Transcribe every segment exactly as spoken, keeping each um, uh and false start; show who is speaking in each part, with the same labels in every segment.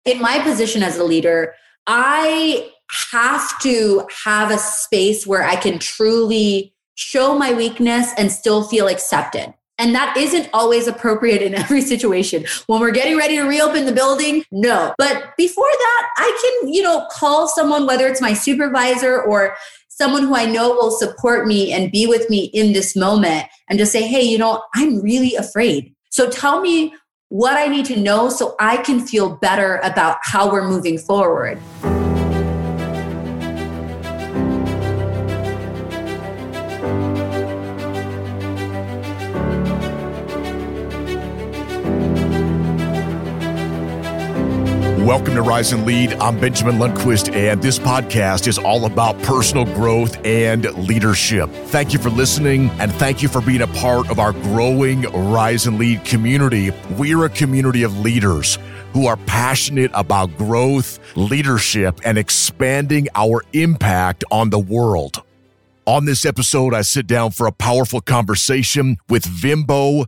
Speaker 1: in my position as a leader, I have to have a space where I can truly show my weakness and still feel accepted. And that isn't always appropriate in every situation. When we're getting ready to reopen the building, no. But before that, I can, you know, call someone, whether it's my supervisor or someone who I know will support me and be with me in this moment, and just say, hey, you know, I'm really afraid. So tell me what I need to know so I can feel better about how we're moving forward.
Speaker 2: Welcome to Rise and Lead. I'm Benjamin Lundquist, and this podcast is all about personal growth and leadership. Thank you for listening, and thank you for being a part of our growing Rise and Lead community. We're a community of leaders who are passionate about growth, leadership, and expanding our impact on the world. On this episode, I sit down for a powerful conversation with Vimbo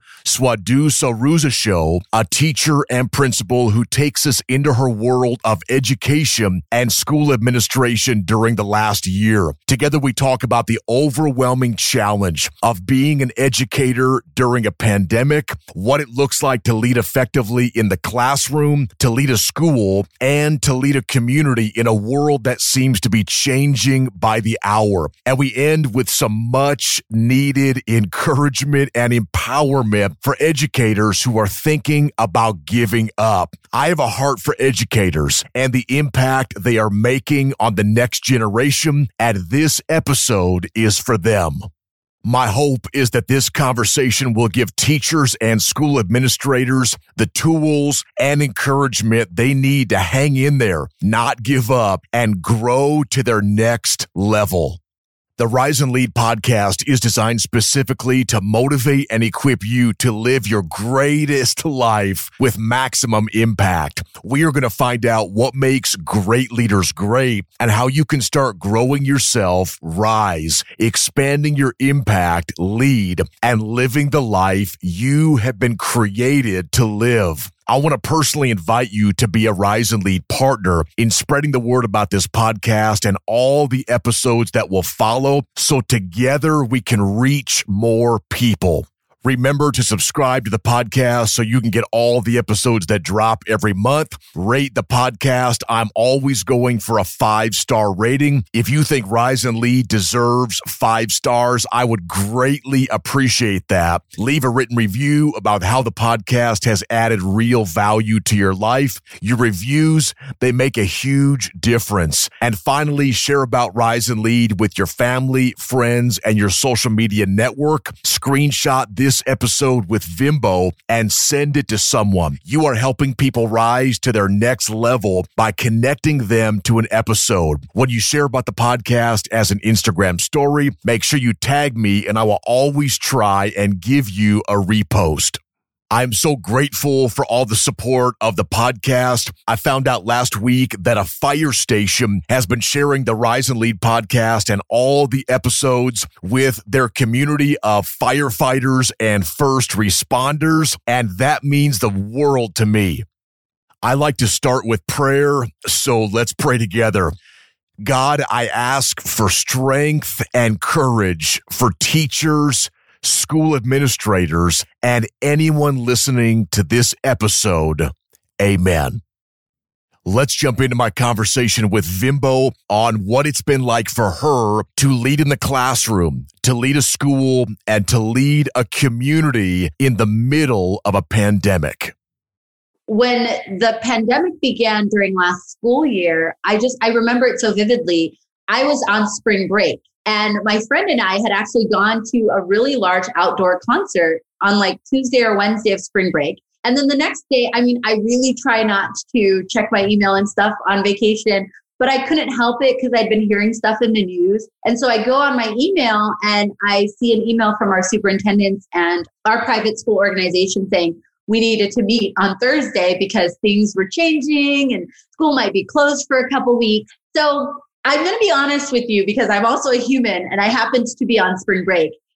Speaker 2: Swadhu-Saruzasho, a teacher and principal who takes us into her world of education and school administration during the last year. Together, we talk about the overwhelming challenge of being an educator during a pandemic, what it looks like to lead effectively in the classroom, to lead a school, and to lead a community in a world that seems to be changing by the hour. And we end with some much needed encouragement and empowerment for educators who are thinking about giving up. I have a heart for educators and the impact they are making on the next generation, and this episode is for them. My hope is that this conversation will give teachers and school administrators the tools and encouragement they need to hang in there, not give up, and grow to their next level. The Rise and Lead podcast is designed specifically to motivate and equip you to live your greatest life with maximum impact. We are going to find out what makes great leaders great and how you can start growing yourself, rise, expanding your impact, lead, and living the life you have been created to live. I want to personally invite you to be a Rise and Lead partner in spreading the word about this podcast and all the episodes that will follow, so together we can reach more people. Remember to subscribe to the podcast so you can get all the episodes that drop every month. Rate the podcast. I'm always going for a five-star rating. If you think Rise and Lead deserves five stars, I would greatly appreciate that. Leave a written review about how the podcast has added real value to your life. Your reviews, they make a huge difference. And finally, share about Rise and Lead with your family, friends, and your social media network. Screenshot this episode with Vimbo and send it to someone. You are helping people rise to their next level by connecting them to an episode. When you share about the podcast as an Instagram story, make sure you tag me and I will always try and give you a repost. I'm so grateful for all the support of the podcast. I found out last week that a fire station has been sharing the Rise and Lead podcast and all the episodes with their community of firefighters and first responders, and that means the world to me. I like to start with prayer, so let's pray together. God, I ask for strength and courage for teachers, school administrators, and anyone listening to this episode. Amen. Let's jump into my conversation with Vimbo on what it's been like for her to lead in the classroom, to lead a school, and to lead a community in the middle of a pandemic.
Speaker 1: When the pandemic began during last school year, I just, I remember it so vividly. I was on spring break. And my friend and I had actually gone to a really large outdoor concert on like Tuesday or Wednesday of spring break. And then the next day, I mean, I really try not to check my email and stuff on vacation, but I couldn't help it because I'd been hearing stuff in the news. And so I go on my email and I see an email from our superintendents and our private school organization saying we needed to meet on Thursday because things were changing and school might be closed for a couple weeks. So I'm going to be honest with you because I'm also a human and I happened to be on spring break.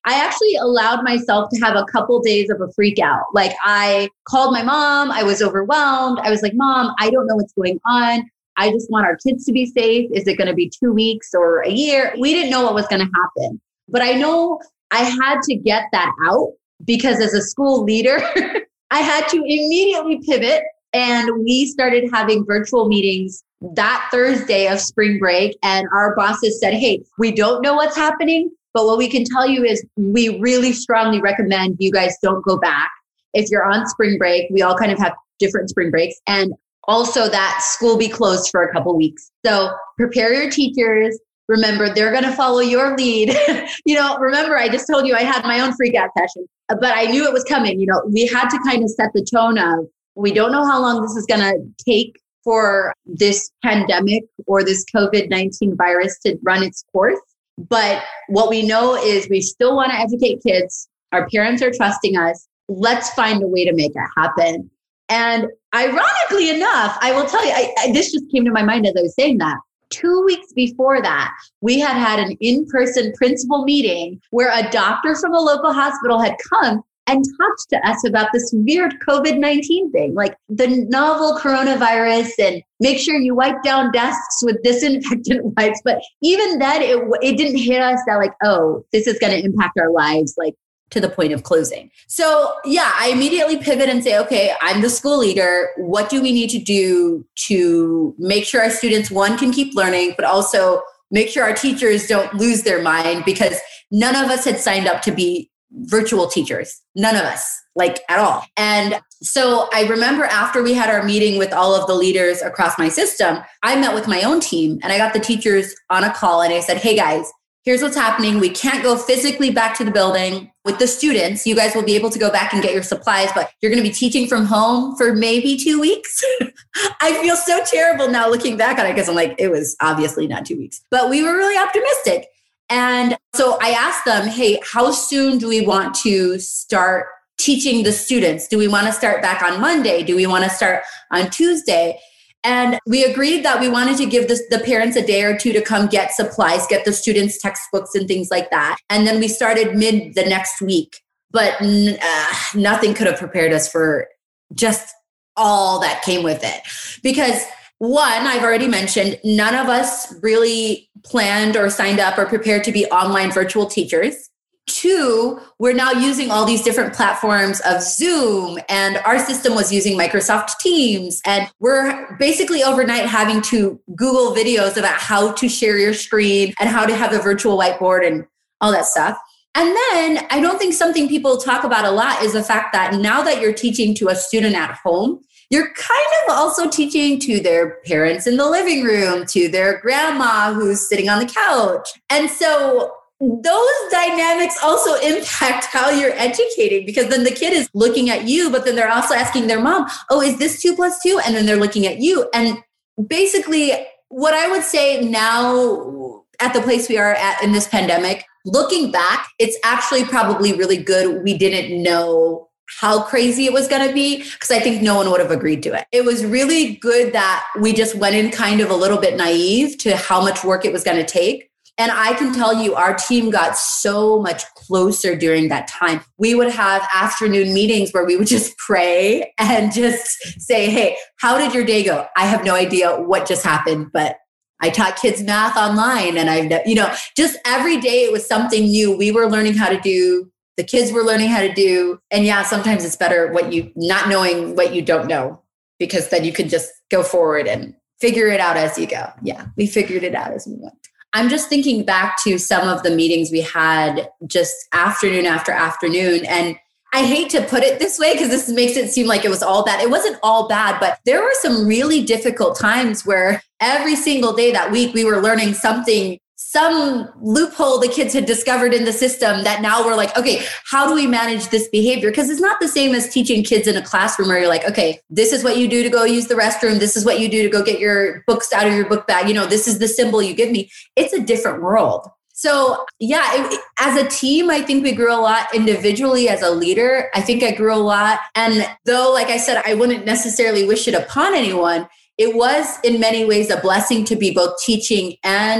Speaker 1: I actually allowed myself to have a couple days of a freak out. Like I called my mom. I was overwhelmed. I was like, Mom, I don't know what's going on. I just want our kids to be safe. Is it going to be two weeks or a year? We didn't know what was going to happen. But I know I had to get that out because as a school leader, I had to immediately pivot. And we started having virtual meetings that Thursday of spring break. And our bosses said, hey, we don't know what's happening, but what we can tell you is we really strongly recommend you guys don't go back. If you're on spring break, we all kind of have different spring breaks. And also that school be closed for a couple weeks. So prepare your teachers. Remember, they're going to follow your lead. You know, remember, I just told you I had my own freak out session, but I knew it was coming. You know, we had to kind of set the tone of, we don't know how long this is going to take for this pandemic or this COVID nineteen virus to run its course. But what we know is we still want to educate kids. Our parents are trusting us. Let's find a way to make it happen. And ironically enough, I will tell you, I, I, this just came to my mind as I was saying that. Two weeks before that, we had had an in-person principal meeting where a doctor from a local hospital had come and talked to us about this weird COVID nineteen thing, like the novel coronavirus, and make sure you wipe down desks with disinfectant wipes. But even then, it it didn't hit us that like, oh, this is going to impact our lives, like to the point of closing. So yeah, I immediately pivot and say, okay, I'm the school leader. What do we need to do to make sure our students, one, can keep learning, but also make sure our teachers don't lose their mind, because none of us had signed up to be virtual teachers. None of us, like at all. And so I remember after we had our meeting with all of the leaders across my system, I met with my own team and I got the teachers on a call and I said, hey guys, here's what's happening. We can't go physically back to the building with the students. You guys will be able to go back and get your supplies, but you're going to be teaching from home for maybe two weeks. I feel so terrible now looking back on it because I'm like, it was obviously not two weeks, but we were really optimistic. And so I asked them, hey, how soon do we want to start teaching the students? Do we want to start back on Monday? Do we want to start on Tuesday? And we agreed that we wanted to give this, the parents a day or two to come get supplies, get the students textbooks and things like that. And then we started mid the next week. But uh, nothing could have prepared us for just all that came with it. Because one, I've already mentioned, none of us really planned or signed up or prepared to be online virtual teachers. Two, we're now using all these different platforms of Zoom, and our system was using Microsoft Teams. And we're basically overnight having to Google videos about how to share your screen and how to have a virtual whiteboard and all that stuff. And then I don't think something people talk about a lot is the fact that now that you're teaching to a student at home, you're kind of also teaching to their parents in the living room, to their grandma who's sitting on the couch. And so those dynamics also impact how you're educating, because then the kid is looking at you, but then they're also asking their mom, oh, is this two plus two? And then they're looking at you. And basically what I would say now at the place we are at in this pandemic, looking back, it's actually probably really good we didn't know how crazy it was going to be, because I think no one would have agreed to it. It was really good that we just went in kind of a little bit naive to how much work it was going to take. And I can tell you, our team got so much closer during that time. We would have afternoon meetings where we would just pray and just say, hey, how did your day go? I have no idea what just happened, but I taught kids math online. And I've, you know, just every day it was something new. We were learning how to do. The kids were learning how to do. And yeah, sometimes it's better what you, not knowing what you don't know, because then you can just go forward and figure it out as you go. Yeah, we figured it out as we went. I'm just thinking back to some of the meetings we had just afternoon after afternoon. And I hate to put it this way because this makes it seem like it was all bad. It wasn't all bad, but there were some really difficult times where every single day that week we were learning something, some loophole the kids had discovered in the system that now we're like, okay, how do we manage this behavior? Because it's not the same as teaching kids in a classroom where you're like, okay, this is what you do to go use the restroom. This is what you do to go get your books out of your book bag. You know, this is the symbol you give me. It's a different world. So yeah, it, as a team, I think we grew a lot. Individually, as a leader, I think I grew a lot. And though, like I said, I wouldn't necessarily wish it upon anyone, it was in many ways a blessing to be both teaching and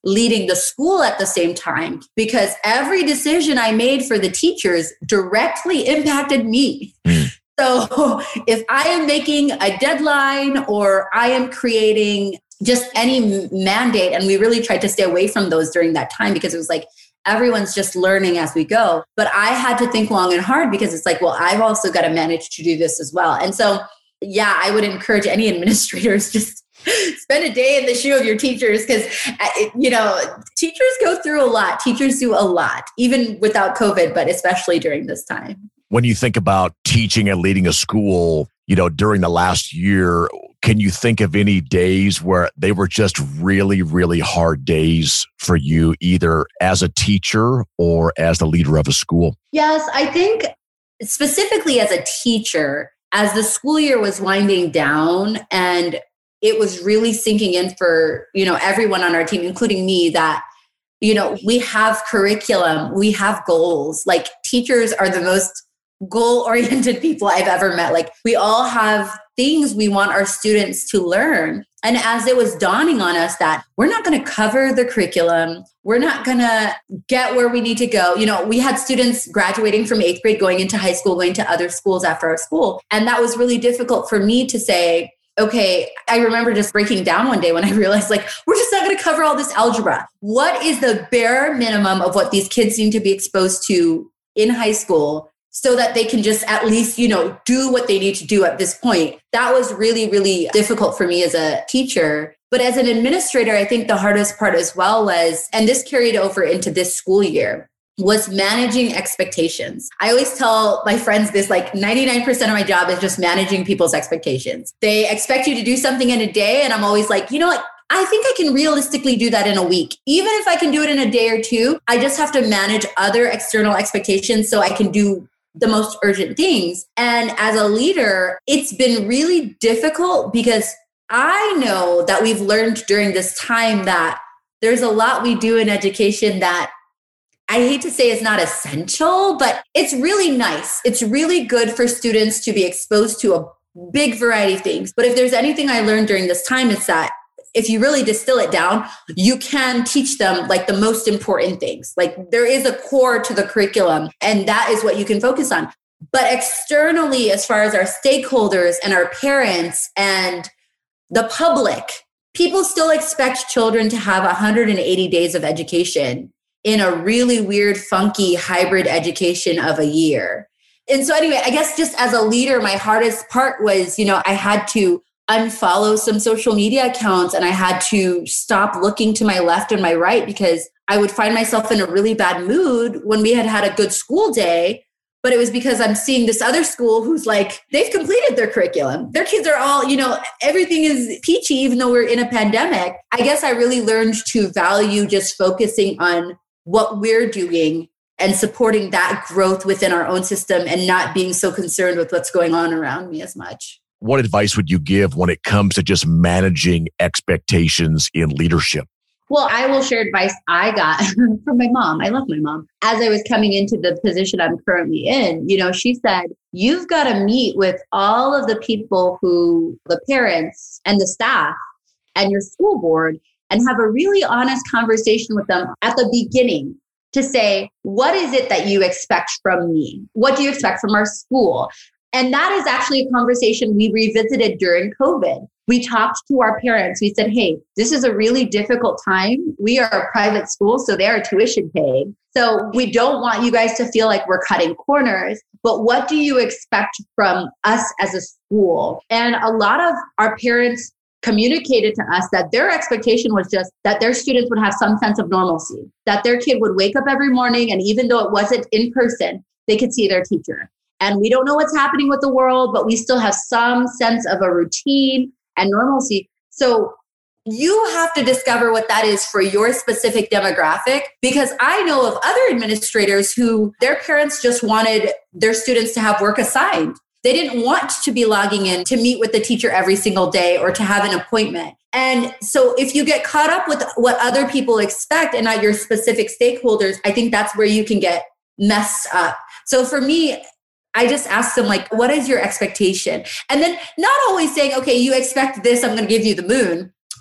Speaker 1: leading the school at the same time, because every decision I made for the teachers directly impacted me. Mm. So if I am making a deadline or I am creating just any mandate, and we really tried to stay away from those during that time because it was like, everyone's just learning as we go. But I had to think long and hard because it's like, well, I've also got to manage to do this as well. And so, yeah, I would encourage any administrators just spend a day in the shoe of your teachers because, you know, teachers go through a lot. Teachers do a lot, even without COVID, but especially during this time.
Speaker 2: When you think about teaching and leading a school, you know, during the last year, can you think of any days where they were just really, really hard days for you, either as a teacher or as the leader of a school?
Speaker 1: Yes, I think specifically as a teacher, as the school year was winding down and it was really sinking in for, you know, everyone on our team, including me, that, you know, we have curriculum, we have goals. Like, teachers are the most goal-oriented people I've ever met. Like, we all have things we want our students to learn. And as it was dawning on us that we're not going to cover the curriculum, we're not going to get where we need to go. You know, we had students graduating from eighth grade, going into high school, going to other schools after our school. And that was really difficult for me to say, okay, I remember just breaking down one day when I realized, like, we're just not going to cover all this algebra. What is the bare minimum of what these kids need to be exposed to in high school so that they can just at least, you know, do what they need to do at this point? That was really, really difficult for me as a teacher. But as an administrator, I think the hardest part as well was, and this carried over into this school year, was managing expectations. I always tell my friends this, like ninety-nine percent of my job is just managing people's expectations. They expect you to do something in a day. And I'm always like, you know what? I think I can realistically do that in a week. Even if I can do it in a day or two, I just have to manage other external expectations so I can do the most urgent things. And as a leader, it's been really difficult because I know that we've learned during this time that there's a lot we do in education that I hate to say it's not essential, but it's really nice. It's really good for students to be exposed to a big variety of things. But if there's anything I learned during this time, it's that if you really distill it down, you can teach them like the most important things. Like, there is a core to the curriculum, and that is what you can focus on. But externally, as far as our stakeholders and our parents and the public, people still expect children to have one hundred eighty days of education in a really weird, funky hybrid education of a year. And so anyway, I guess just as a leader, my hardest part was, you know, I had to unfollow some social media accounts and I had to stop looking to my left and my right because I would find myself in a really bad mood when we had had a good school day. But it was because I'm seeing this other school who's like, they've completed their curriculum. Their kids are all, you know, everything is peachy, even though we're in a pandemic. I guess I really learned to value just focusing on what we're doing and supporting that growth within our own system and not being so concerned with what's going on around me as much.
Speaker 2: What advice would you give when it comes to just managing expectations in leadership?
Speaker 1: Well, I will share advice I got from my mom. I love my mom. As I was coming into the position I'm currently in, you know, she said, you've got to meet with all of the people who, the parents and the staff and your school board, and have a really honest conversation with them at the beginning to say, what is it that you expect from me? What do you expect from our school? And that is actually a conversation we revisited during COVID. We talked to our parents. We said, hey, this is a really difficult time. We are a private school, so they are tuition paying. So we don't want you guys to feel like we're cutting corners, but what do you expect from us as a school? And a lot of our parents communicated to us that their expectation was just that their students would have some sense of normalcy, that their kid would wake up every morning, and even though it wasn't in person, they could see their teacher. And we don't know what's happening with the world, but we still have some sense of a routine and normalcy. So you have to discover what that is for your specific demographic, because I know of other administrators who their parents just wanted their students to have work assigned. They didn't want to be logging in to meet with the teacher every single day or to have an appointment. And so if you get caught up with what other people expect and not your specific stakeholders, I think that's where you can get messed up. So for me, I just asked them, like, what is your expectation? And then not always saying, okay, you expect this, I'm going to give you the moon.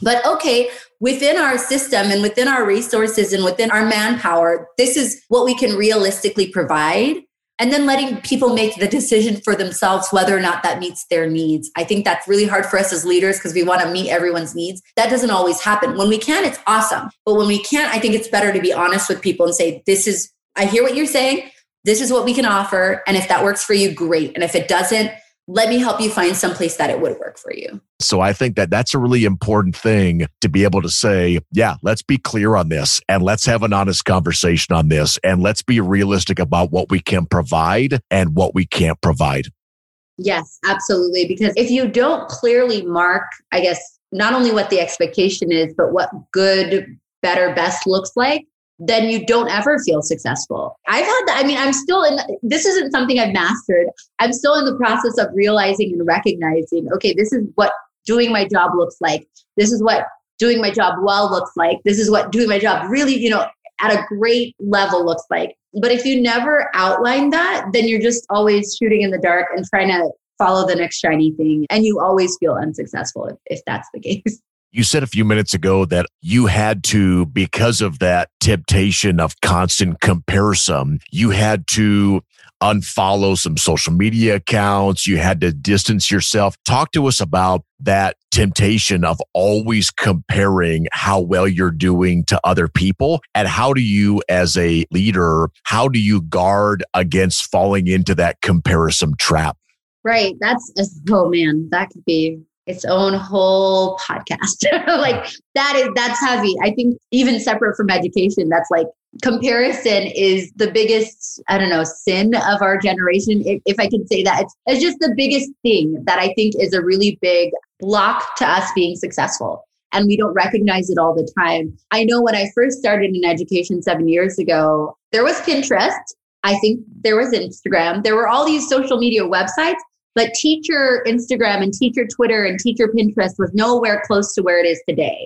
Speaker 1: But okay, within our system and within our resources and within our manpower, this is what we can realistically provide. And then letting people make the decision for themselves whether or not that meets their needs. I think that's really hard for us as leaders because we want to meet everyone's needs. That doesn't always happen. When we can, it's awesome. But when we can't, I think it's better to be honest with people and say, this is, I hear what you're saying. This is what we can offer. And if that works for you, great. And if it doesn't, let me help you find someplace that it would work for you.
Speaker 2: So I think that that's a really important thing to be able to say, yeah, let's be clear on this and let's have an honest conversation on this and let's be realistic about what we can provide and what we can't provide.
Speaker 1: Yes, absolutely. Because if you don't clearly mark, I guess, not only what the expectation is, but what good, better, best looks like, then you don't ever feel successful. I've had that. I mean, I'm still in, this isn't something I've mastered. I'm still in the process of realizing and recognizing, okay, this is what doing my job looks like. This is what doing my job well looks like. This is what doing my job really, you know, at a great level looks like. But if you never outline that, then you're just always shooting in the dark and trying to follow the next shiny thing. And you always feel unsuccessful if, if that's the case.
Speaker 2: You said a few minutes ago that you had to, because of that temptation of constant comparison, you had to unfollow some social media accounts. You had to distance yourself. Talk to us about that temptation of always comparing how well you're doing to other people. And how do you, as a leader, how do you guard against falling into that comparison trap?
Speaker 1: Right. That's, oh man, that could be its own whole podcast. Like that is, that's heavy. I think even separate from education, that's like comparison is the biggest, I don't know, sin of our generation. If, if I can say that, it's, it's just the biggest thing that I think is a really big block to us being successful. And we don't recognize it all the time. I know when I first started in education seven years ago, there was Pinterest. I think there was Instagram. There were all these social media websites. But teacher Instagram and teacher Twitter and teacher Pinterest was nowhere close to where it is today.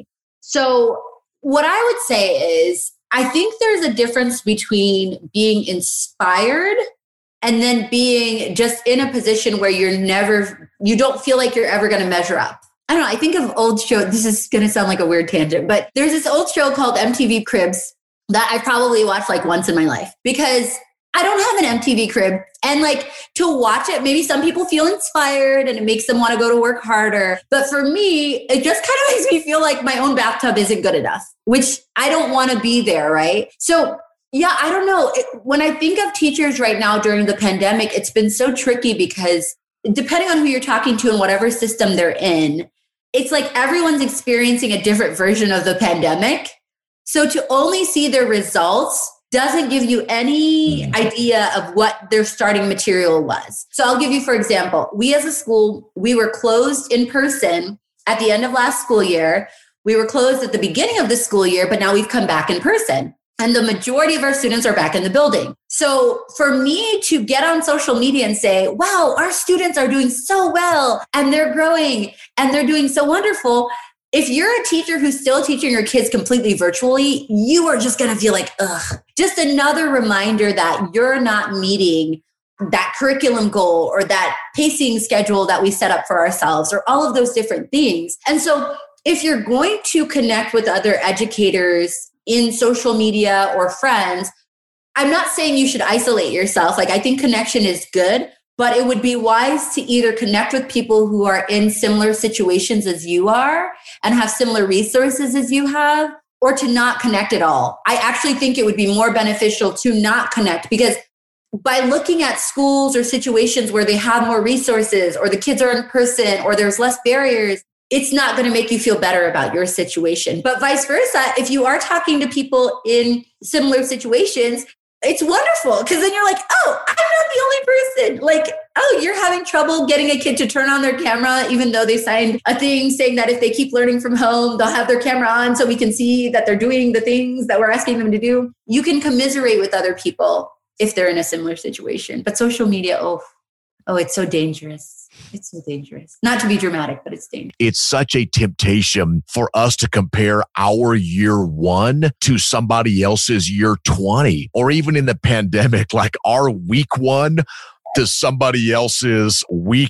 Speaker 1: So what I would say is, I think there's a difference between being inspired and then being just in a position where you're never, you don't feel like you're ever going to measure up. I don't know. I think of old show. This is going to sound like a weird tangent, but there's this old show called M T V Cribs that I probably watched like once in my life because I don't have an M T V crib. And like to watch it, maybe some people feel inspired and it makes them want to go to work harder. But for me, it just kind of makes me feel like my own bathtub isn't good enough, which I don't want to be there, right? So yeah, I don't know. It, when I think of teachers right now during the pandemic, it's been so tricky because depending on who you're talking to and whatever system they're in, it's like everyone's experiencing a different version of the pandemic. So to only see their results doesn't give you any idea of what their starting material was. So I'll give you, for example, we as a school, we were closed in person at the end of last school year. We were closed at the beginning of the school year, but now we've come back in person. And the majority of our students are back in the building. So for me to get on social media and say, wow, our students are doing so well and they're growing and they're doing so wonderful. If you're a teacher who's still teaching your kids completely virtually, you are just going to feel like, ugh, just another reminder that you're not meeting that curriculum goal or that pacing schedule that we set up for ourselves or all of those different things. And so if you're going to connect with other educators in social media or friends, I'm not saying you should isolate yourself. Like I think connection is good, but it would be wise to either connect with people who are in similar situations as you are and have similar resources as you have, or to not connect at all. I actually think it would be more beneficial to not connect because by looking at schools or situations where they have more resources or the kids are in person or there's less barriers, it's not going to make you feel better about your situation. But vice versa, if you are talking to people in similar situations, it's wonderful because then you're like, oh, I'm not the only person. Like, oh, you're having trouble getting a kid to turn on their camera, even though they signed a thing saying that if they keep learning from home, they'll have their camera on so we can see that they're doing the things that we're asking them to do. You can commiserate with other people if they're in a similar situation. But social media, oh, oh, it's so dangerous. It's so dangerous. Not to be dramatic, but it's dangerous.
Speaker 2: It's such a temptation for us to compare our year one to somebody else's year twenty, or even in the pandemic, like our week one to somebody else's week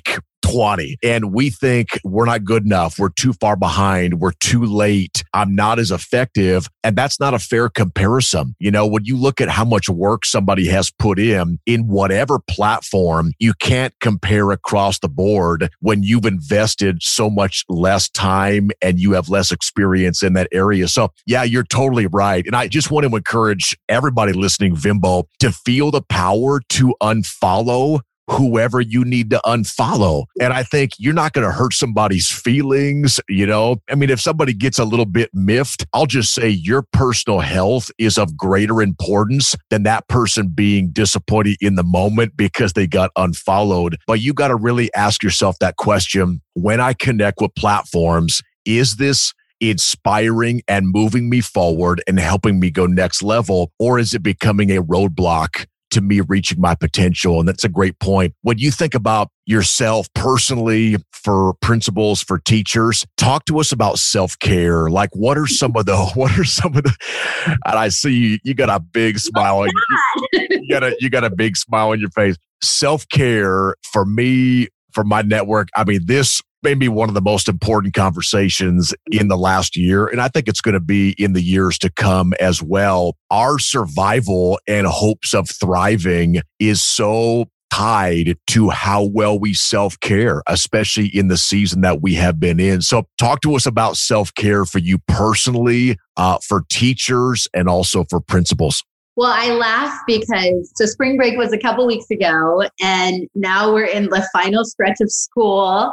Speaker 2: twenty. And we think we're not good enough. We're too far behind. We're too late. I'm not as effective. And that's not a fair comparison. You know, when you look at how much work somebody has put in, in whatever platform, you can't compare across the board when you've invested so much less time and you have less experience in that area. So yeah, you're totally right. And I just want to encourage everybody listening, Vimbo, to feel the power to unfollow whoever you need to unfollow. And I think you're not going to hurt somebody's feelings. You know, I mean, if somebody gets a little bit miffed, I'll just say your personal health is of greater importance than that person being disappointed in the moment because they got unfollowed. But you got to really ask yourself that question. When I connect with platforms, is this inspiring and moving me forward and helping me go next level? Or is it becoming a roadblock to me reaching my potential? And that's a great point. When you think about yourself personally, for principals, for teachers, talk to us about self-care. Like, what are some of the, what are some of the, and I see you, you got a big smile. On, you, you got a, you got a big smile on your face. Self-care for me, for my network, I mean, this may be one of the most important conversations in the last year. And I think it's going to be in the years to come as well. Our survival and hopes of thriving is so tied to how well we self-care, especially in the season that we have been in. So talk to us about self-care for you personally, uh, for teachers, and also for principals.
Speaker 1: Well, I laugh because so spring break was a couple weeks ago, and now we're in the final stretch of school.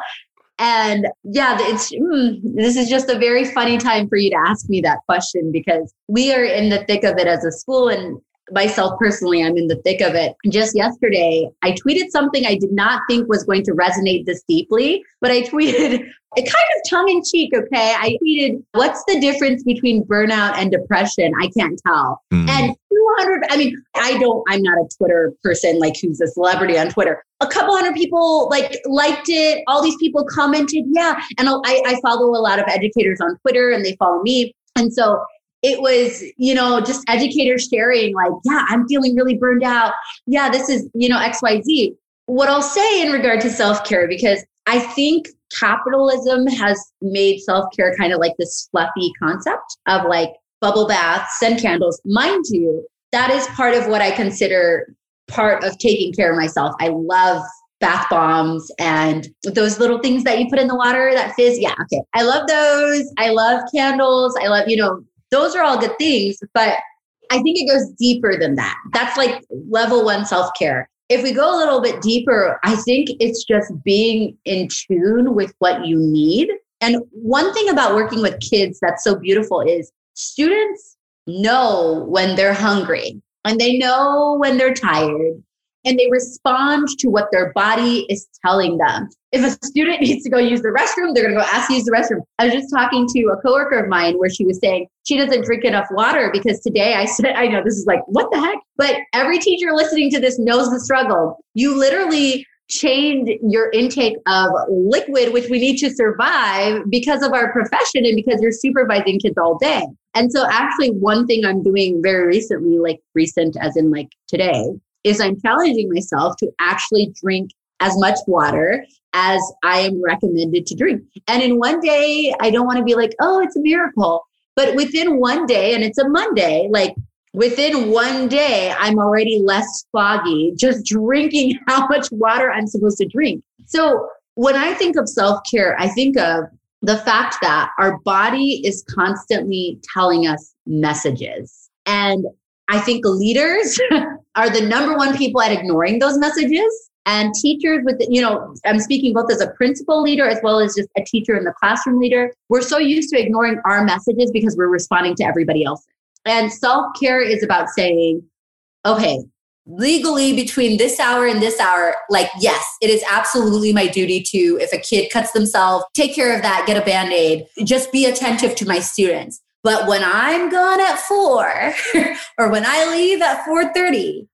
Speaker 1: And yeah, it's mm, this is just a very funny time for you to ask me that question, because we are in the thick of it as a school, and myself personally, I'm in the thick of it. Just yesterday, I tweeted something I did not think was going to resonate this deeply, but I tweeted it kind of tongue in cheek. Okay. I tweeted, what's the difference between burnout and depression? I can't tell. Mm. And two hundred, I mean, I don't, I'm not a Twitter person, like who's a celebrity on Twitter. A couple hundred people like liked it. All these people commented. Yeah. And I, I follow a lot of educators on Twitter, and they follow me. And so it was, you know, just educators sharing like, yeah, I'm feeling really burned out. Yeah, this is, you know, X Y Z. What I'll say in regard to self-care, because I think capitalism has made self-care kind of like this fluffy concept of like bubble baths and candles. Mind you, that is part of what I consider part of taking care of myself. I love bath bombs and those little things that you put in the water that fizz. Yeah, okay. I love those. I love candles. I love, you know, those are all good things, but I think it goes deeper than that. That's like level one self-care. If we go a little bit deeper, I think it's just being in tune with what you need. And one thing about working with kids that's so beautiful is students know when they're hungry, and they know when they're tired, and they respond to what their body is telling them. If a student needs to go use the restroom, they're going to go ask to use the restroom. I was just talking to a coworker of mine where she was saying she doesn't drink enough water because today I said, I know this is like, what the heck? But every teacher listening to this knows the struggle. You literally change your intake of liquid, which we need to survive because of our profession and because you're supervising kids all day. And so actually one thing I'm doing very recently, like recent as in like today, is I'm challenging myself to actually drink as much water as I am recommended to drink. And in one day, I don't want to be like, oh, it's a miracle. But within one day, and it's a Monday, like within one day, I'm already less foggy, just drinking how much water I'm supposed to drink. So when I think of self-care, I think of the fact that our body is constantly telling us messages. And I think leaders are the number one people at ignoring those messages. And teachers with, you know, I'm speaking both as a principal leader as well as just a teacher in the classroom leader. We're so used to ignoring our messages because we're responding to everybody else. And self-care is about saying, okay, legally between this hour and this hour, like, yes, it is absolutely my duty to, if a kid cuts themselves, take care of that, get a Band-Aid, just be attentive to my students. But when I'm gone at four or when I leave at four thirty,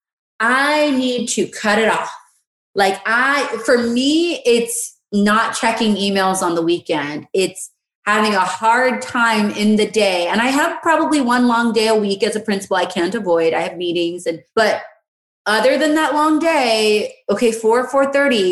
Speaker 1: I need to cut it off. Like I, for me, it's not checking emails on the weekend. It's having a hard time in the day. And I have probably one long day a week as a principal I can't avoid. I have meetings and, but other than that long day, okay, four, four thirty,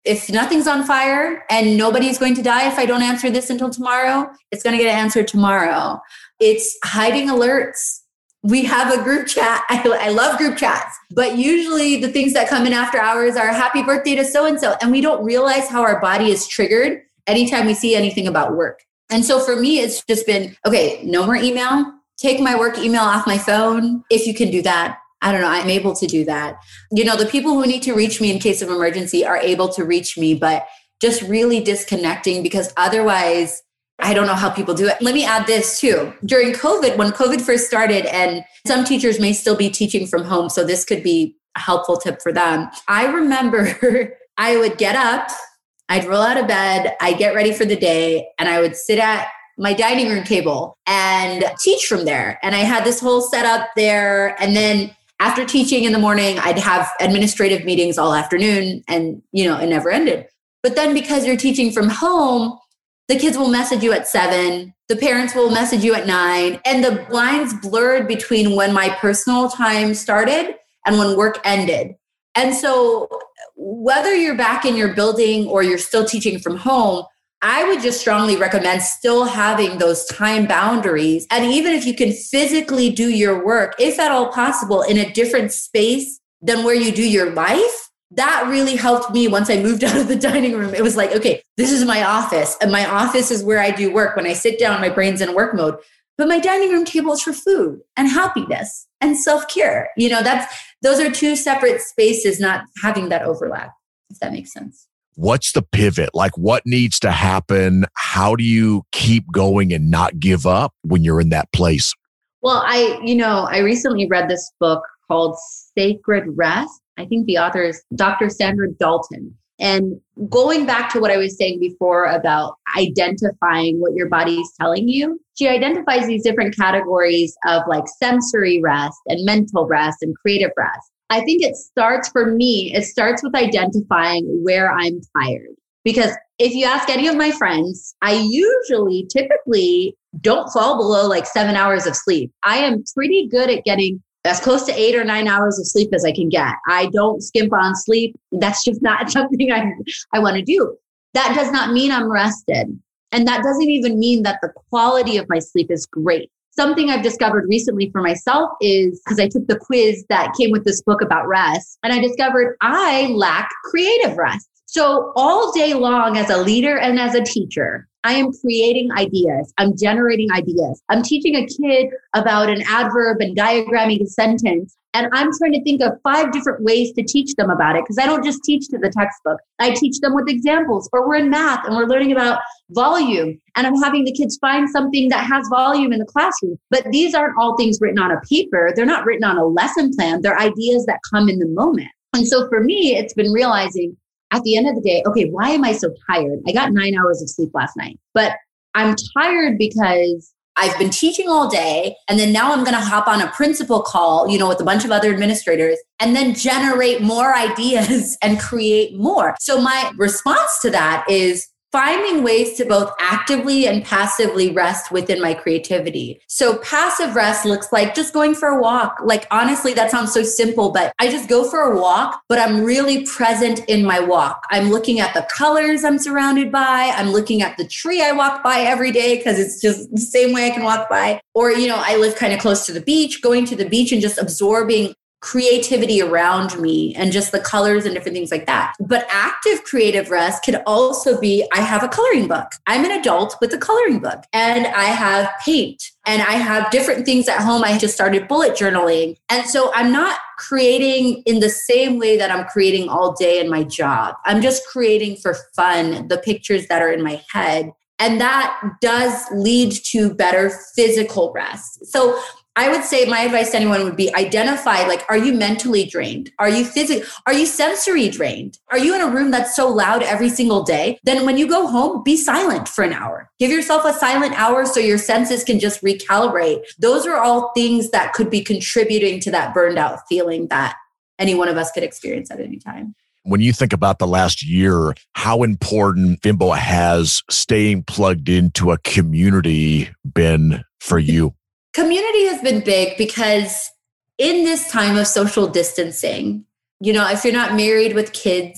Speaker 1: if nothing's on fire and nobody's going to die if I don't answer this until tomorrow, it's going to get answered tomorrow. It's hiding alerts. We have a group chat. I, I love group chats, but usually the things that come in after hours are happy birthday to so-and-so. And we don't realize how our body is triggered anytime we see anything about work. And so for me, it's just been, okay, no more email. Take my work email off my phone. If you can do that. I don't know. I'm able to do that. You know, the people who need to reach me in case of emergency are able to reach me, but just really disconnecting, because otherwise I don't know how people do it. Let me add this too. During COVID, when COVID first started, and some teachers may still be teaching from home, so this could be a helpful tip for them. I remember I would get up, I'd roll out of bed, I'd get ready for the day, and I would sit at my dining room table and teach from there. And I had this whole setup there. And then after teaching in the morning, I'd have administrative meetings all afternoon, and, you know, it never ended. But then because you're teaching from home, the kids will message you at seven, the parents will message you at nine, and the lines blurred between when my personal time started and when work ended. And so whether you're back in your building or you're still teaching from home, I would just strongly recommend still having those time boundaries. And even if you can physically do your work, if at all possible, in a different space than where you do your life, that really helped me once I moved out of the dining room. It was like, okay, this is my office, and my office is where I do work. When I sit down, my brain's in work mode. But my dining room table is for food and happiness and self-care. You know, that's those are two separate spaces, not having that overlap, if that makes sense.
Speaker 2: What's the pivot? Like, what needs to happen? How do you keep going and not give up when you're in that place?
Speaker 1: Well, I, you know, I recently read this book called Sacred Rest. I think the author is Doctor Sandra Dalton. And going back to what I was saying before about identifying what your body is telling you, she identifies these different categories of like sensory rest and mental rest and creative rest. I think it starts for me, it starts with identifying where I'm tired. Because if you ask any of my friends, I usually typically don't fall below like seven hours of sleep. I am pretty good at getting as close to eight or nine hours of sleep as I can get. I don't skimp on sleep. That's just not something I, I want to do. That does not mean I'm rested. And that doesn't even mean that the quality of my sleep is great. Something I've discovered recently for myself is because I took the quiz that came with this book about rest, and I discovered I lack creative rest. So all day long as a leader and as a teacher, I am creating ideas. I'm generating ideas. I'm teaching a kid about an adverb and diagramming a sentence. And I'm trying to think of five different ways to teach them about it, because I don't just teach to the textbook. I teach them with examples, or we're in math and we're learning about volume. And I'm having the kids find something that has volume in the classroom. But these aren't all things written on a paper. They're not written on a lesson plan. They're ideas that come in the moment. And so for me, it's been realizing at the end of the day, okay, why am I so tired? I got nine hours of sleep last night, but I'm tired because I've been teaching all day, and then now I'm going to hop on a principal call, you know, with a bunch of other administrators, and then generate more ideas and create more. So my response to that is finding ways to both actively and passively rest within my creativity. So passive rest looks like just going for a walk. Like, honestly, that sounds so simple, but I just go for a walk, but I'm really present in my walk. I'm looking at the colors I'm surrounded by. I'm looking at the tree I walk by every day because it's just the same way I can walk by. Or, you know, I live kind of close to the beach, going to the beach and just absorbing creativity around me and just the colors and different things like that. But active creative rest could also be, I have a coloring book. I'm an adult with a coloring book, and I have paint, and I have different things at home. I just started bullet journaling. And so I'm not creating in the same way that I'm creating all day in my job. I'm just creating for fun, the pictures that are in my head. And that does lead to better physical rest. So I would say my advice to anyone would be identify, like, are you mentally drained? Are you physically, are you sensory drained? Are you in a room that's so loud every single day? Then when you go home, be silent for an hour. Give yourself a silent hour so your senses can just recalibrate. Those are all things that could be contributing to that burned out feeling that any one of us could experience at any time.
Speaker 2: When you think about the last year, how important, Bimbo, has staying plugged into a community been for you?
Speaker 1: Community has been big because in this time of social distancing, you know, if you're not married with kids,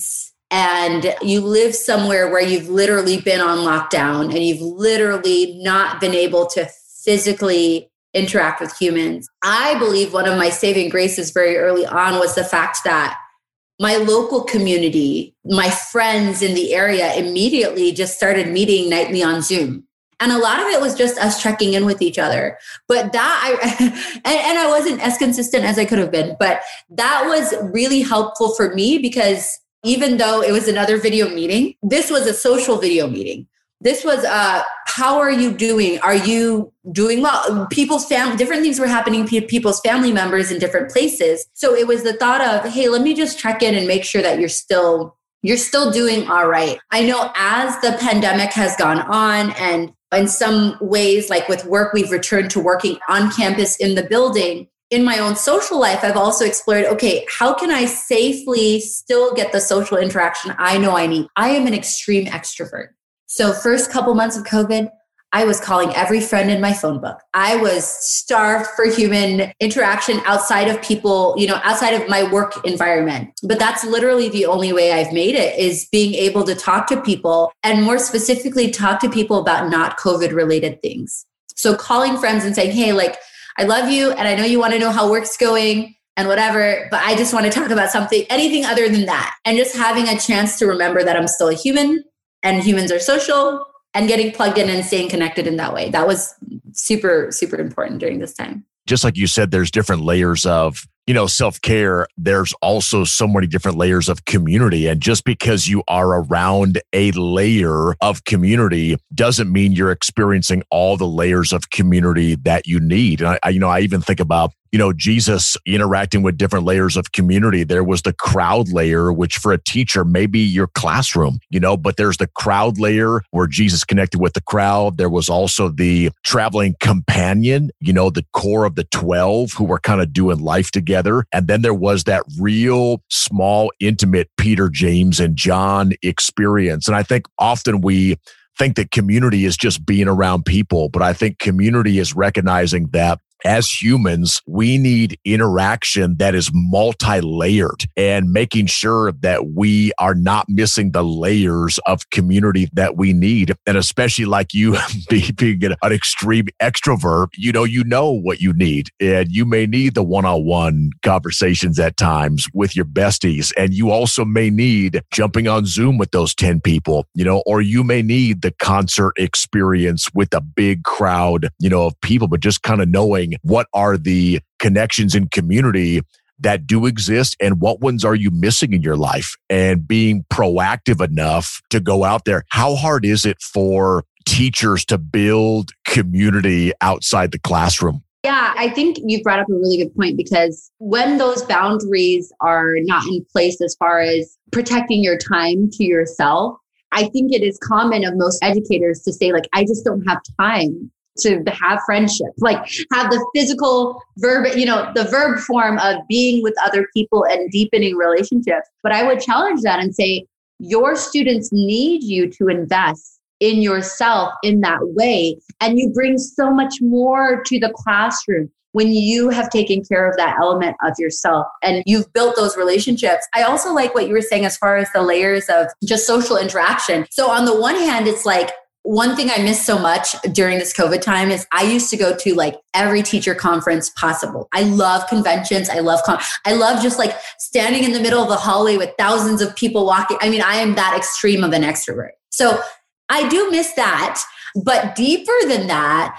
Speaker 1: and you live somewhere where you've literally been on lockdown and you've literally not been able to physically interact with humans. I believe one of my saving graces very early on was the fact that my local community, my friends in the area immediately just started meeting nightly on Zoom. And a lot of it was just us checking in with each other. But that, I and, and I wasn't as consistent as I could have been, but that was really helpful for me because even though it was another video meeting, this was a social video meeting. This was, uh, how are you doing? Are you doing well? People's family, different things were happening to people's family members in different places. So it was the thought of, hey, let me just check in and make sure that you're still, you're still doing all right. I know as the pandemic has gone on, and in some ways, like with work, we've returned to working on campus in the building. In my own social life, I've also explored, okay, how can I safely still get the social interaction I know I need? I am an extreme extrovert. So first couple months of COVID, I was calling every friend in my phone book. I was starved for human interaction outside of people, you know, outside of my work environment. But that's literally the only way I've made it, is being able to talk to people, and more specifically, talk to people about not COVID related things. So calling friends and saying, hey, like, I love you and I know you want to know how work's going and whatever, but I just want to talk about something, anything other than that. And just having a chance to remember that I'm still a human and humans are social, and getting plugged in and staying connected in that way. That was super, super important during this time.
Speaker 2: Just like you said, there's different layers of, you know, self-care. There's also so many different layers of community. And just because you are around a layer of community doesn't mean you're experiencing all the layers of community that you need. And I, I you know, I even think about, you know, Jesus interacting with different layers of community. There was the crowd layer, which for a teacher may be your classroom, you know, but there's the crowd layer where Jesus connected with the crowd. There was also the traveling companion, you know, the core of the twelve who were kind of doing life together. And then there was that real small, intimate Peter, James, and John experience. And I think often we think that community is just being around people, but I think community is recognizing that as humans, we need interaction that is multi-layered, and making sure that we are not missing the layers of community that we need. And especially like you being an extreme extrovert, you know, you know what you need, and you may need the one-on-one conversations at times with your besties. And you also may need jumping on Zoom with those ten people, you know, or you may need the concert experience with a big crowd, you know, of people, but just kind of knowing what are the connections in community that do exist and what ones are you missing in your life, and being proactive enough to go out there. How hard is it for teachers to build community outside the classroom?
Speaker 1: Yeah, I think you brought up a really good point, because when those boundaries are not in place as far as protecting your time to yourself, I think it is common of most educators to say, like, I just don't have time to have friendship, like have the physical verb, you know, the verb form of being with other people and deepening relationships. But I would challenge that and say, your students need you to invest in yourself in that way. And you bring so much more to the classroom when you have taken care of that element of yourself and you've built those relationships. I also like what you were saying as far as the layers of just social interaction. So on the one hand, it's like, one thing I miss so much during this COVID time is I used to go to like every teacher conference possible. I love conventions. I love, con- I love just like standing in the middle of the hallway with thousands of people walking. I mean, I am that extreme of an extrovert. So I do miss that. But deeper than that,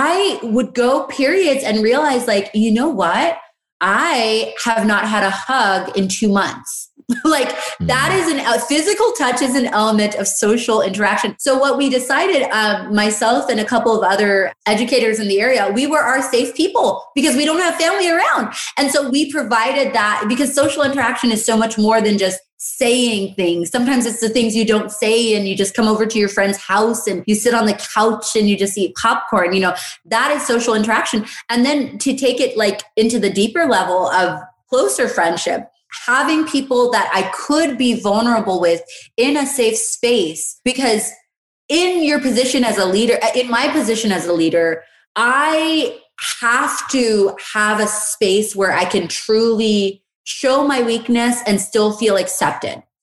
Speaker 1: I would go periods and realize, like, you know what? I have not had a hug in two months. Like that is an a physical touch is an element of social interaction. So what we decided, um, myself and a couple of other educators in the area, we were our safe people because we don't have family around. And so we provided that, because social interaction is so much more than just saying things. Sometimes it's the things you don't say, and you just come over to your friend's house and you sit on the couch and you just eat popcorn. You know, that is social interaction. And then to take it like into the deeper level of closer friendship, having people that I could be vulnerable with in a safe space, because in your position as a leader, in my position as a leader, I have to have a space where I can truly show my weakness and still feel accepted.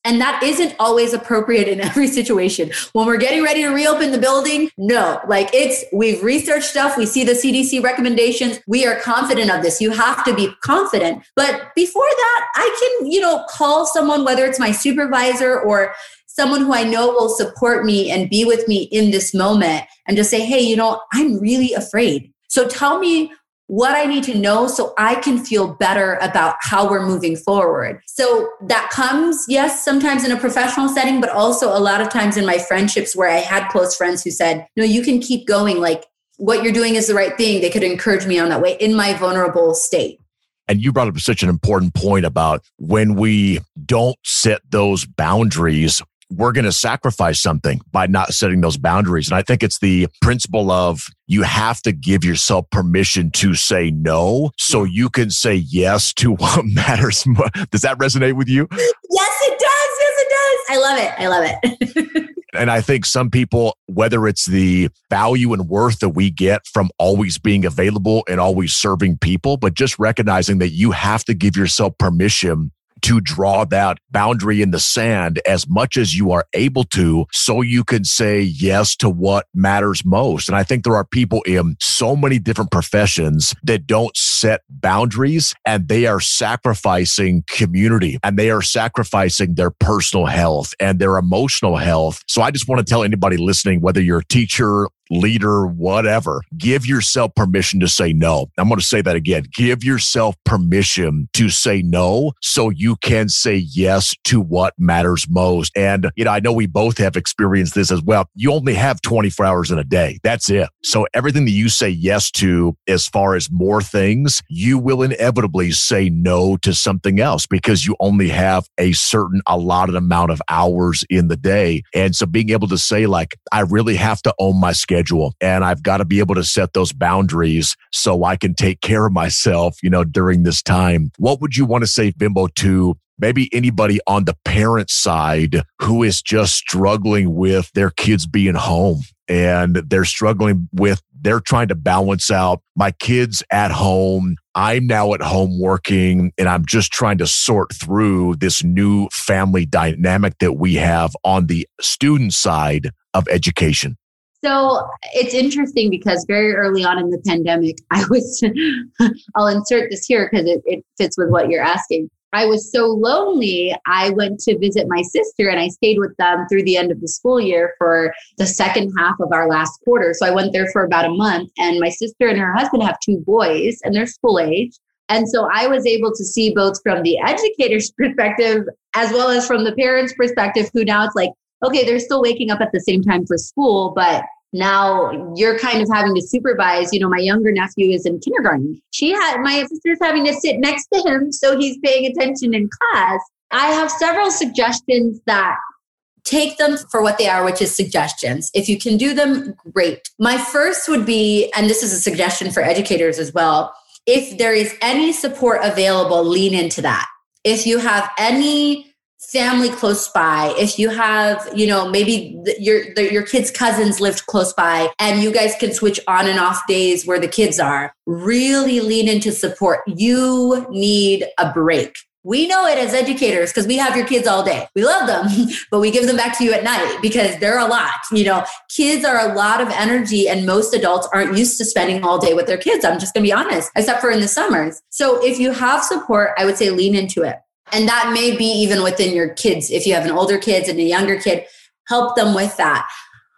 Speaker 1: And that isn't always appropriate in every situation. When we're getting ready to reopen the building, no, like it's, we've researched stuff. We see the C D C recommendations. We are confident of this. You have to be confident. But before that, I can, you know, call someone, whether it's my supervisor or someone who I know will support me and be with me in this moment, and just say, hey, you know, I'm really afraid. So tell me what I need to know so I can feel better about how we're moving forward. So that comes, yes, sometimes in a professional setting, but also a lot of times in my friendships where I had close friends who said, no, you can keep going. Like what you're doing is the right thing. They could encourage me on that way in my vulnerable state.
Speaker 2: And you brought up such an important point about when we don't set those boundaries, we're going to sacrifice something by not setting those boundaries. And I think it's the principle of you have to give yourself permission to say no so you can say yes to what matters. Does that resonate with you?
Speaker 1: Yes, it does. Yes, it does. I love it. I love it.
Speaker 2: And I think some people, whether it's the value and worth that we get from always being available and always serving people, but just recognizing that you have to give yourself permission to draw that boundary in the sand as much as you are able to, so you can say yes to what matters most. And I think there are people in so many different professions that don't set boundaries, and they are sacrificing community, and they are sacrificing their personal health and their emotional health. So I just want to tell anybody listening, whether you're a teacher, leader, whatever, give yourself permission to say no. I'm going to say that again. Give yourself permission to say no so you can say yes to what matters most. And, you know, I know we both have experienced this as well. You only have twenty-four hours in a day. That's it. So everything that you say yes to, as far as more things, you will inevitably say no to something else because you only have a certain allotted amount of hours in the day. And so being able to say, like, I really have to own my schedule. Schedule, and I've got to be able to set those boundaries so I can take care of myself, you know, during this time. What would you want to say, Bimbo, to maybe anybody on the parent side who is just struggling with their kids being home and they're struggling with, they're trying to balance out my kids at home, I'm now at home working, and I'm just trying to sort through this new family dynamic that we have on the student side of education?
Speaker 1: So it's interesting because very early on in the pandemic, I was, I'll insert this here because it, it fits with what you're asking. I was so lonely, I went to visit my sister and I stayed with them through the end of the school year for the second half of our last quarter. So I went there for about a month, and my sister and her husband have two boys and they're school age. And so I was able to see both from the educator's perspective as well as from the parents' perspective, who now it's like, okay, they're still waking up at the same time for school, but now you're kind of having to supervise. You know, my younger nephew is in kindergarten. She had, my sister's having to sit next to him, so he's paying attention in class. I have several suggestions that take them for what they are, which is suggestions. If you can do them, great. My first would be, and this is a suggestion for educators as well, if there is any support available, lean into that. If you have any family close by, if you have, you know, maybe the, your the, your kids' cousins lived close by and you guys can switch on and off days where the kids are, really lean into support. You need a break. We know it as educators because we have your kids all day. We love them, but we give them back to you at night because they're a lot. You know, kids are a lot of energy, and most adults aren't used to spending all day with their kids. I'm just going to be honest, except for in the summers. So if you have support, I would say lean into it. And that may be even within your kids. If you have an older kid and a younger kid, help them with that.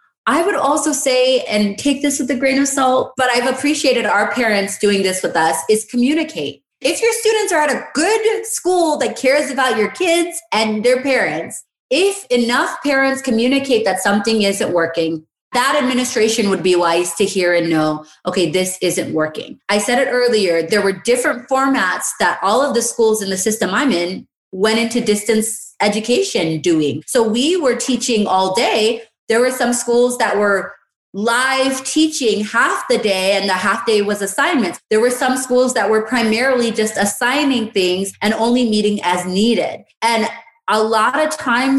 Speaker 1: I would also say, and take this with a grain of salt, but I've appreciated our parents doing this with us, is communicate. If your students are at a good school that cares about your kids and their parents, if enough parents communicate that something isn't working, that administration would be wise to hear and know, okay, this isn't working. I said it earlier, there were different formats that all of the schools in the system I'm in went into distance education doing. So we were teaching all day. There were some schools that were live teaching half the day and the half day was assignments. There were some schools that were primarily just assigning things and only meeting as needed. And a lot of times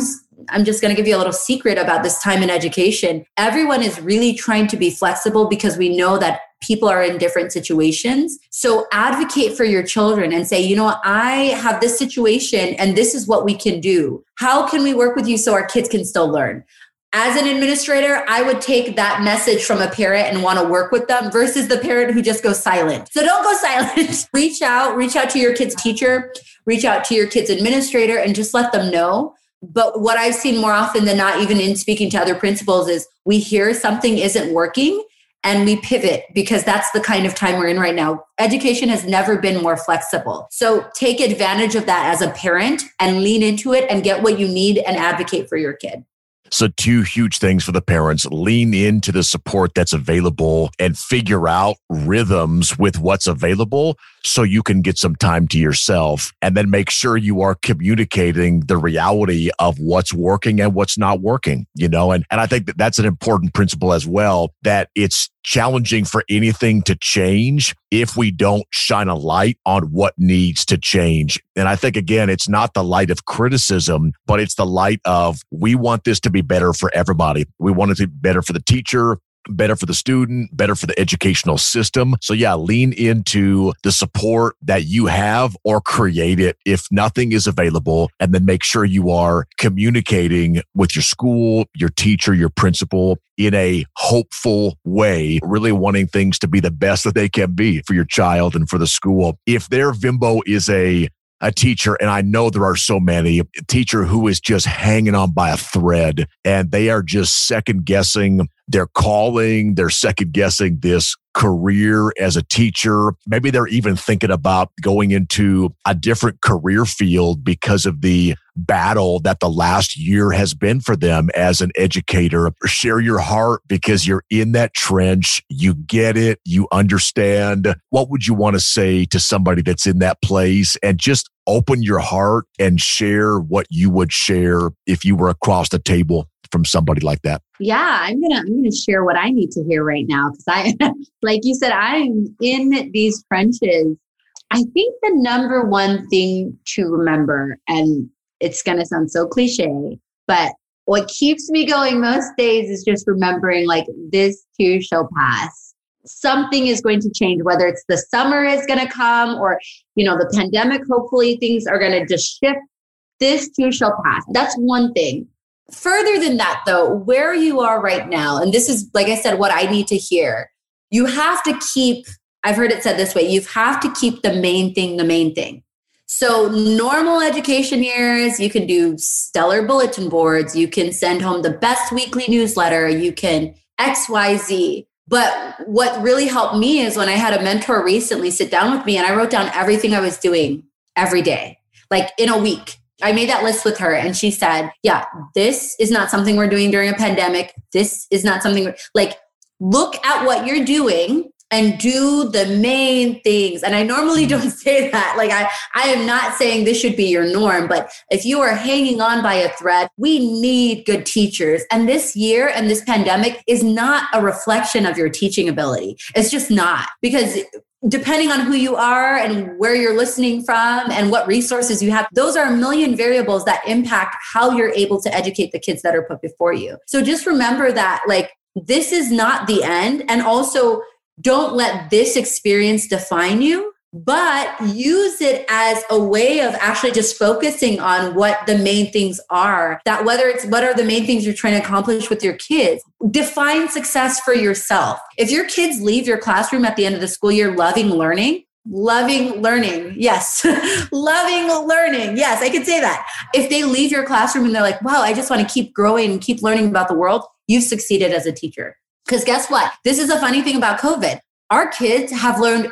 Speaker 1: I'm just going to give you a little secret about this time in education. Everyone is really trying to be flexible because we know that people are in different situations. So advocate for your children and say, you know, I have this situation and this is what we can do. How can we work with you so our kids can still learn? As an administrator, I would take that message from a parent and want to work with them versus the parent who just goes silent. So don't go silent. Reach out, reach out to your kid's teacher, reach out to your kid's administrator and just let them know. But what I've seen more often than not, even in speaking to other principals, is we hear something isn't working and we pivot because that's the kind of time we're in right now. Education has never been more flexible. So take advantage of that as a parent and lean into it and get what you need and advocate for your kid.
Speaker 2: So two huge things for the parents: lean into the support that's available and figure out rhythms with what's available so you can get some time to yourself, and then make sure you are communicating the reality of what's working and what's not working, you know, and, and I think that that's an important principle as well, that it's challenging for anything to change if we don't shine a light on what needs to change. And I think, again, it's not the light of criticism, but it's the light of, we want this to be better for everybody. We want it to be better for the teacher, better for the student, better for the educational system. So yeah, lean into the support that you have or create it if nothing is available, and then make sure you are communicating with your school, your teacher, your principal in a hopeful way, really wanting things to be the best that they can be for your child and for the school. If their V I M B O is a a teacher, and I know there are so many, a teacher who is just hanging on by a thread and they are just second guessing their calling, they're second guessing this career as a teacher. Maybe they're even thinking about going into a different career field because of the battle that the last year has been for them as an educator. Share your heart because you're in that trench. You get it. You understand. What would you want to say to somebody that's in that place? And just open your heart and share what you would share if you were across the table from somebody like that.
Speaker 1: Yeah, I'm gonna I'm gonna share what I need to hear right now, because I, like you said, I'm in these trenches. I think the number one thing to remember, and it's gonna sound so cliche, but what keeps me going most days is just remembering, like, this too shall pass. Something is going to change, whether it's the summer is going to come or, you know, the pandemic. Hopefully things are going to just shift. This too shall pass. That's one thing. Further than that, though, where you are right now, and this is, like I said, what I need to hear, you have to keep, I've heard it said this way, you have to keep the main thing the main thing. So normal education years, you can do stellar bulletin boards, you can send home the best weekly newsletter, you can X, Y, Z. But what really helped me is when I had a mentor recently sit down with me and I wrote down everything I was doing every day, like in a week. I made that list with her and she said, yeah, this is not something we're doing during a pandemic. This is not something, like, look at what you're doing and do the main things. And I normally don't say that. Like, I, I am not saying this should be your norm, but if you are hanging on by a thread, we need good teachers. And this year and this pandemic is not a reflection of your teaching ability. It's just not, because depending on who you are and where you're listening from and what resources you have, those are a million variables that impact how you're able to educate the kids that are put before you. So just remember that, like, this is not the end. And also, don't let this experience define you, but use it as a way of actually just focusing on what the main things are. That whether it's what are the main things you're trying to accomplish with your kids, define success for yourself. If your kids leave your classroom at the end of the school year loving learning, loving learning, yes, loving learning, yes, I can say that. If they leave your classroom and they're like, wow, I just want to keep growing and keep learning about the world, you've succeeded as a teacher. Because guess what? This is a funny thing about COVID. Our kids have learned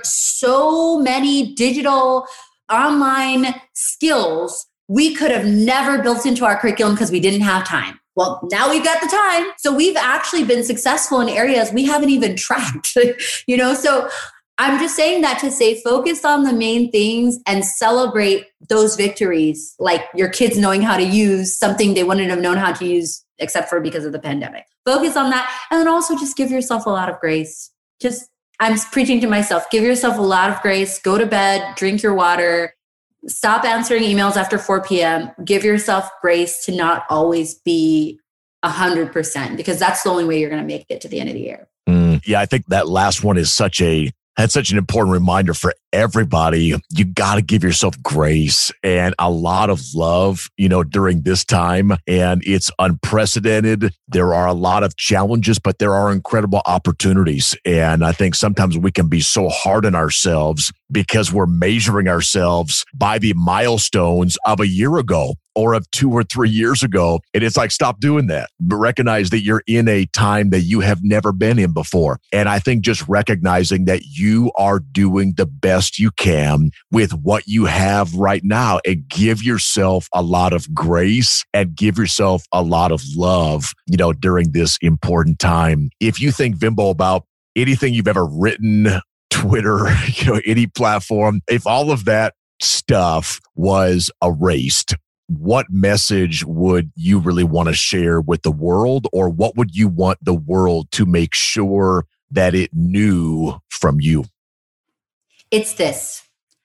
Speaker 1: so many digital online skills we could have never built into our curriculum because we didn't have time. Well, now we've got the time. So we've actually been successful in areas we haven't even tracked, you know? So I'm just saying that to say, focus on the main things and celebrate those victories, like your kids knowing how to use something they wouldn't have known how to use except for because of the pandemic. Focus on that. And then also just give yourself a lot of grace. Just, I'm preaching to myself, give yourself a lot of grace, go to bed, drink your water, Stop answering emails after four p.m. Give yourself grace to not always be one hundred percent, because that's the only way you're going to make it to the end of the year.
Speaker 2: Mm, yeah, I think that last one is such a That's such an important reminder for everybody. You got to give yourself grace and a lot of love, you know, during this time. And it's unprecedented. There are a lot of challenges, but there are incredible opportunities. And I think sometimes we can be so hard on ourselves because we're measuring ourselves by the milestones of a year ago or of two or three years ago. And it's like, stop doing that. But recognize that you're in a time that you have never been in before. And I think just recognizing that you are doing the best you can with what you have right now, and give yourself a lot of grace and give yourself a lot of love, you know, during this important time. If you think, Vimbo, about anything you've ever written, Twitter, you know, any platform, if all of that stuff was erased, what message would you really want to share with the world, or what would you want the world to make sure that it knew from you?
Speaker 1: It's this.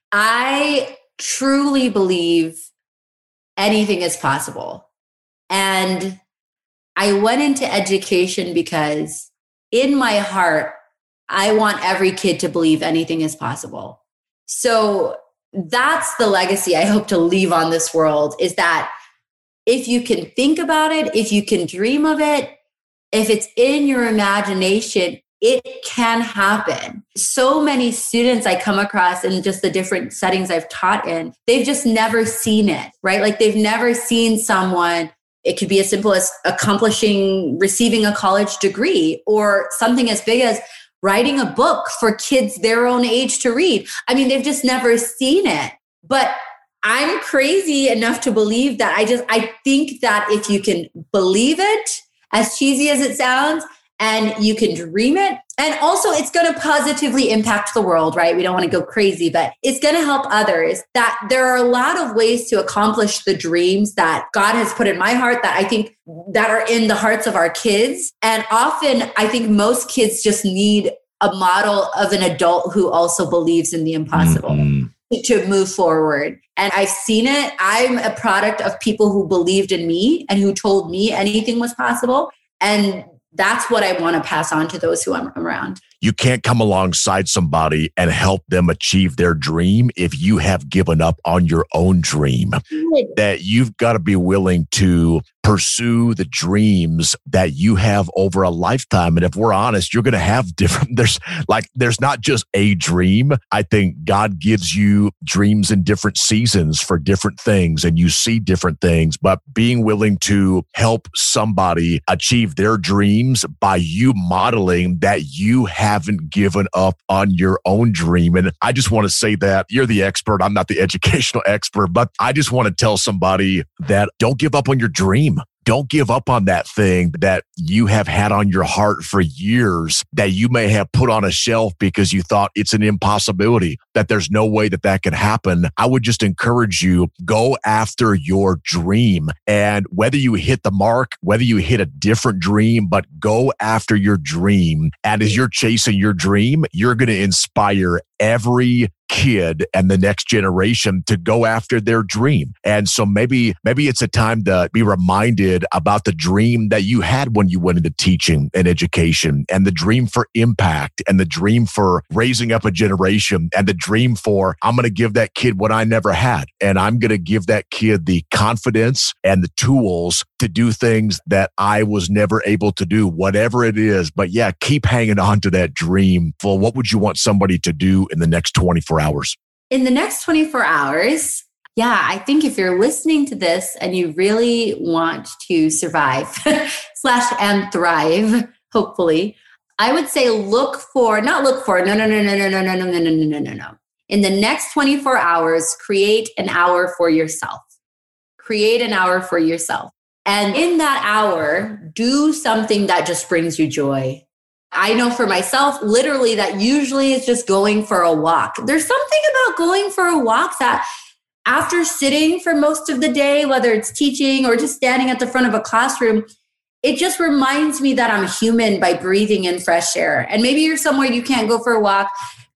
Speaker 1: I truly believe anything is possible. And I went into education because in my heart, I want every kid to believe anything is possible. So that's the legacy I hope to leave on this world, is that if you can think about it, if you can dream of it, if it's in your imagination, it can happen. So many students I come across in just the different settings I've taught in, they've just never seen it, right? Like they've never seen someone. It could be as simple as accomplishing, receiving a college degree, or something as big as writing a book for kids their own age to read. I mean, they've just never seen it. But I'm crazy enough to believe that I just, I think that if you can believe it, as cheesy as it sounds, and you can dream it, and also it's going to positively impact the world, right? We don't want to go crazy, but it's going to help others. That there are a lot of ways to accomplish the dreams that God has put in my heart, that I think that are in the hearts of our kids. And often I think most kids just need a model of an adult who also believes in the impossible mm-hmm. to move forward. And I've seen it. I'm a product of people who believed in me and who told me anything was possible. And that's what I want to pass on to those who I'm around.
Speaker 2: You can't come alongside somebody and help them achieve their dream if you have given up on your own dream. Good. That you've got to be willing to pursue the dreams that you have over a lifetime. And if we're honest, you're going to have different, there's like, there's not just a dream. I think God gives you dreams in different seasons for different things, and you see different things, but being willing to help somebody achieve their dreams by you modeling that you haven't given up on your own dream. And I just want to say that you're the expert. I'm not the educational expert, but I just want to tell somebody that don't give up on your dream. Don't give up on that thing that you have had on your heart for years, that you may have put on a shelf because you thought it's an impossibility, that there's no way that that could happen. I would just encourage you, go after your dream. And whether you hit the mark, whether you hit a different dream, but go after your dream. And as you're chasing your dream, you're going to inspire every kid and the next generation to go after their dream. And so maybe, maybe it's a time to be reminded about the dream that you had when you went into teaching and education, and the dream for impact, and the dream for raising up a generation, and the dream for, I'm going to give that kid what I never had. And I'm going to give that kid the confidence and the tools to do things that I was never able to do, whatever it is. But yeah, keep hanging on to that dream. Well, what would you want somebody to do in the next twenty-four hours?
Speaker 1: In the next twenty-four hours, yeah, I think if you're listening to this and you really want to survive slash and thrive, hopefully, I would say look for, not look for, no, no, no, no, no, no, no, no, no, no, no, no, no. In the next twenty-four hours, create an hour for yourself. Create an hour for yourself. And in that hour, do something that just brings you joy. I know for myself, literally, that usually is just going for a walk. There's something about going for a walk that after sitting for most of the day, whether it's teaching or just standing at the front of a classroom, it just reminds me that I'm human by breathing in fresh air. And maybe you're somewhere you can't go for a walk.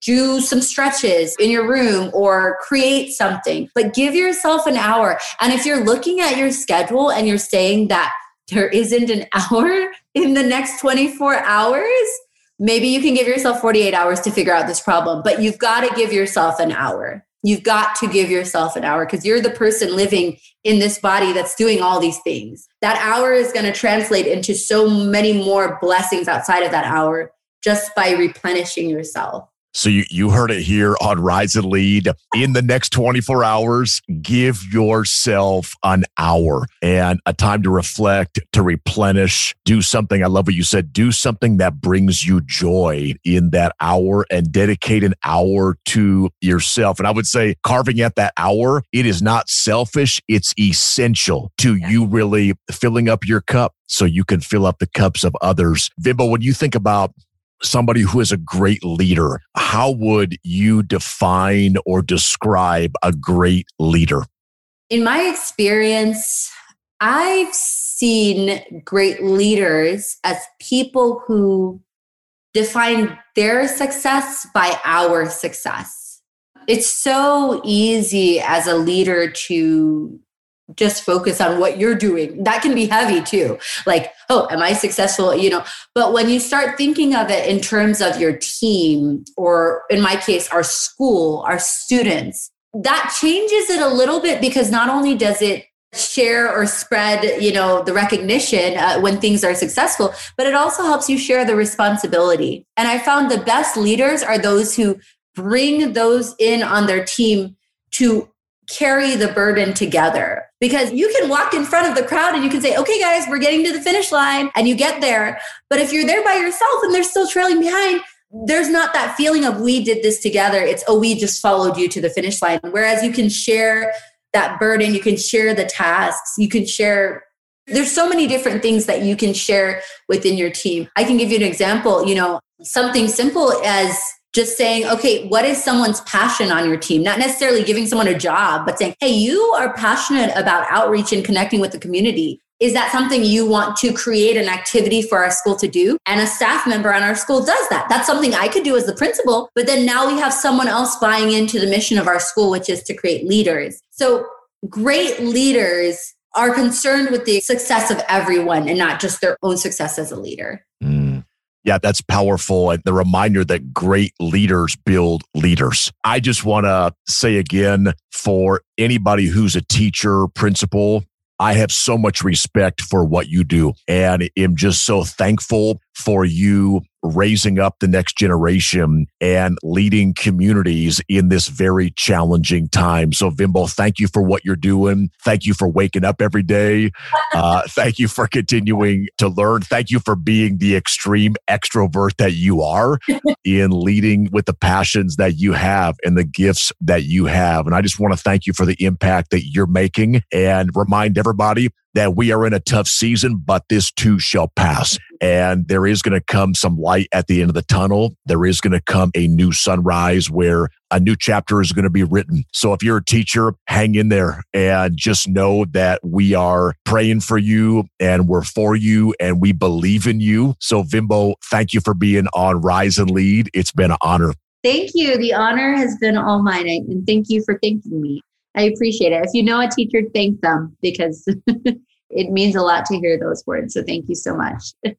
Speaker 1: do some stretches in your room or create something, but give yourself an hour. And if you're looking at your schedule and you're saying that there isn't an hour in the next twenty-four hours, maybe you can give yourself forty-eight hours to figure out this problem, but you've got to give yourself an hour. You've got to give yourself an hour because you're the person living in this body that's doing all these things. That hour is going to translate into so many more blessings outside of that hour just by replenishing yourself.
Speaker 2: So you, you heard it here on Rise and Lead. In the next twenty-four hours, give yourself an hour and a time to reflect, to replenish, do something. I love what you said. Do something that brings you joy in that hour and dedicate an hour to yourself. And I would say carving at that hour, it is not selfish. It's essential to yeah. you really filling up your cup so you can fill up the cups of others. Vimbo, when you think about somebody who is a great leader, how would you define or describe a great leader?
Speaker 1: In my experience, I've seen great leaders as people who define their success by our success. It's so easy as a leader to just focus on what you're doing. That can be heavy too. Like, oh, am I successful? You know, but when you start thinking of it in terms of your team, or in my case, our school, our students, that changes it a little bit because not only does it share or spread, you know, the recognition uh, when things are successful, but it also helps you share the responsibility. And I found the best leaders are those who bring those in on their team to carry the burden together. Because you can walk in front of the crowd and you can say, okay, guys, we're getting to the finish line, and you get there. But if you're there by yourself and they're still trailing behind, there's not that feeling of we did this together. It's, oh, we just followed you to the finish line. Whereas you can share that burden, you can share the tasks, you can share. There's so many different things that you can share within your team. I can give you an example, you know, something simple as just saying, okay, what is someone's passion on your team? Not necessarily giving someone a job, but saying, hey, you are passionate about outreach and connecting with the community. Is that something you want to create an activity for our school to do? And a staff member on our school does that. That's something I could do as the principal, but then now we have someone else buying into the mission of our school, which is to create leaders. So great leaders are concerned with the success of everyone and not just their own success as a leader.
Speaker 2: Mm. Yeah, that's powerful. And the reminder that great leaders build leaders. I just want to say again, for anybody who's a teacher, principal, I have so much respect for what you do and am just so thankful for you raising up the next generation and leading communities in this very challenging time. So Vimbo, thank you for what you're doing. Thank you for waking up every day. Uh, thank you for continuing to learn. Thank you for being the extreme extrovert that you are in leading with the passions that you have and the gifts that you have. And I just want to thank you for the impact that you're making and remind everybody that we are in a tough season, but this too shall pass. And there is going to come some light at the end of the tunnel. There is going to come a new sunrise where a new chapter is going to be written. So if you're a teacher, hang in there and just know that we are praying for you and we're for you and we believe in you. So Vimbo, thank you for being on Rise and Lead. It's been an honor.
Speaker 1: Thank you. The honor has been all mine. And thank you for thanking me. I appreciate it. If you know a teacher, thank them because it means a lot to hear those words. So thank you so much.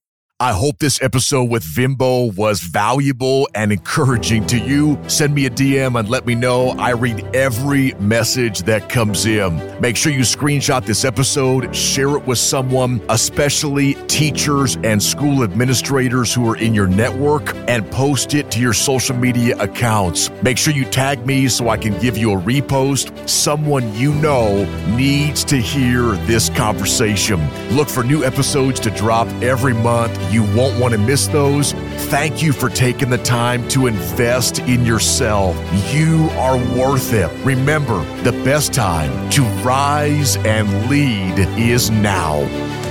Speaker 2: I hope this episode with Vimbo was valuable and encouraging to you. Send me a D M and let me know. I read every message that comes in. Make sure you screenshot this episode, share it with someone, especially teachers and school administrators who are in your network, and post it to your social media accounts. Make sure you tag me so I can give you a repost. Someone you know needs to hear this conversation. Look for new episodes to drop every month. You won't want to miss those. Thank you for taking the time to invest in yourself. You are worth it. Remember, the best time to rise and lead is now.